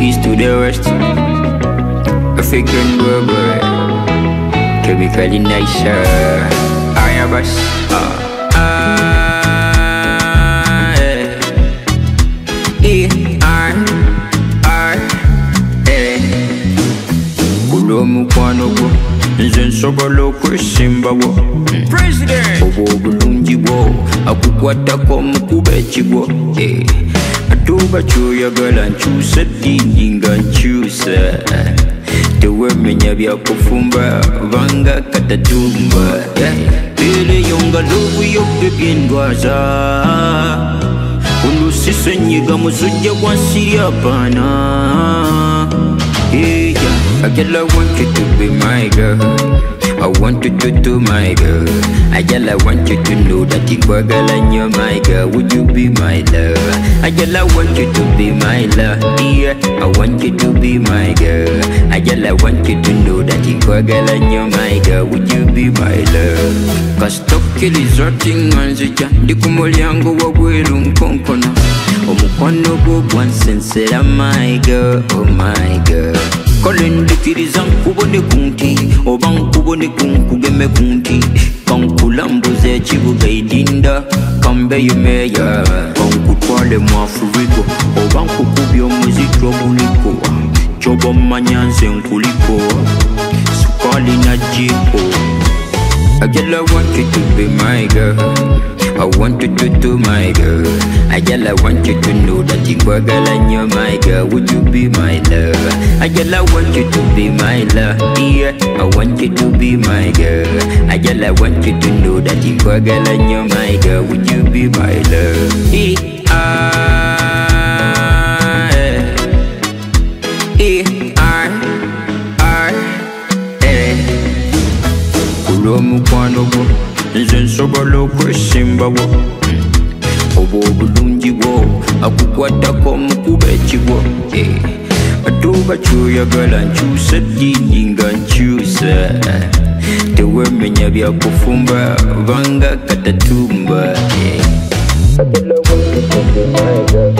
east to the west, African rubber, chemically nicer. I have us. Mukwanogo nze nsobola okwesimbawo obwobulungi bwo akukwatako mukuba ekigwo atuuba kyoyagala nkyusa eddiini nga nkyusa tewemenya byakufumba banga katatumba ereyo nga lobuyobwe bwendwaza olusi senyiga musujja gwansirya apaana. Girl, I want you to be my girl. I want you to do my girl. Girl, I want you to know that you're my girl. Would you be my love? Girl, I want you to be my love. Yeah, I want you to be my girl. Girl, I want you to know that you're my girl. Would you be my love? Cause Tokyo is rotting on the jan. Dikumoliango wagwelu mkonkona. Omukwano gwo gwansensera my girl, oh my girl. Kolendikiriza nkubone kunti oba nkubone kunkugeme kunti kankulambuza ekibuga idinda kambeyo meya kankutwale mu Afurika oba nkukubya omuziki oguliko kyoba mmanya nze nkuliko sukali na jiko. Girl, I want you to be my girl. I want you to do my girl. Girl, I want you to know that you're my girl. Would you be my love? Girl, I want you to be my love. Yeah, I want you to be my girl. Girl, I want you to know that you're my girl. Would you be my love? Mukwano gwo nze nsobola okwesimbawo obwobulungi bwo akukwatako mukuba ekigwo atuuba kyoyagala nkyusa eddiini nga nkyusa tewemenya byakufumba banga katatumba.